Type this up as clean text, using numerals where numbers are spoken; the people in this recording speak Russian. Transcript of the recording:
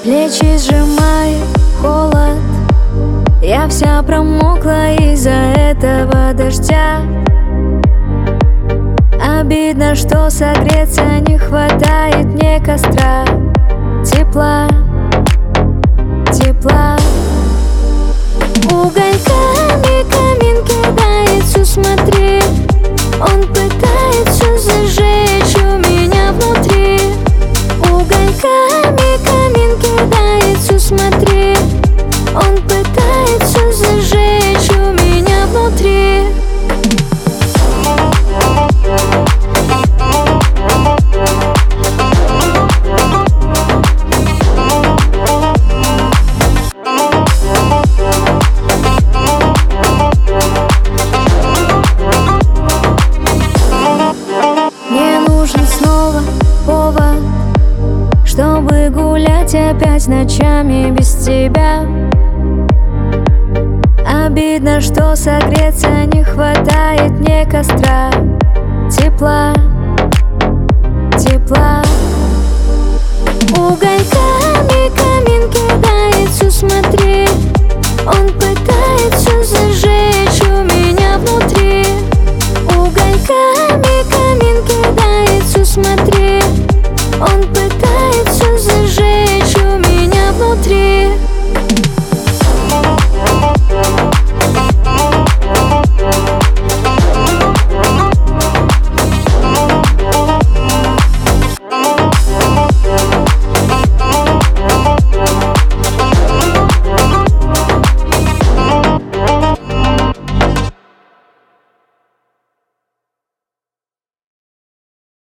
Плечи сжимает холод, я вся промокла из-за этого дождя. Обидно, что согреться не хватает мне костра. Тепла, тепла. Угольками камин кидается, смотри. Он пытается зажечь у меня внутри. Угольками камин кидается, смотри. Он пытается зажечь у меня внутри. Повод, чтобы гулять опять ночами без тебя. Обидно, что согреться не хватает мне костра. Тепла, тепла.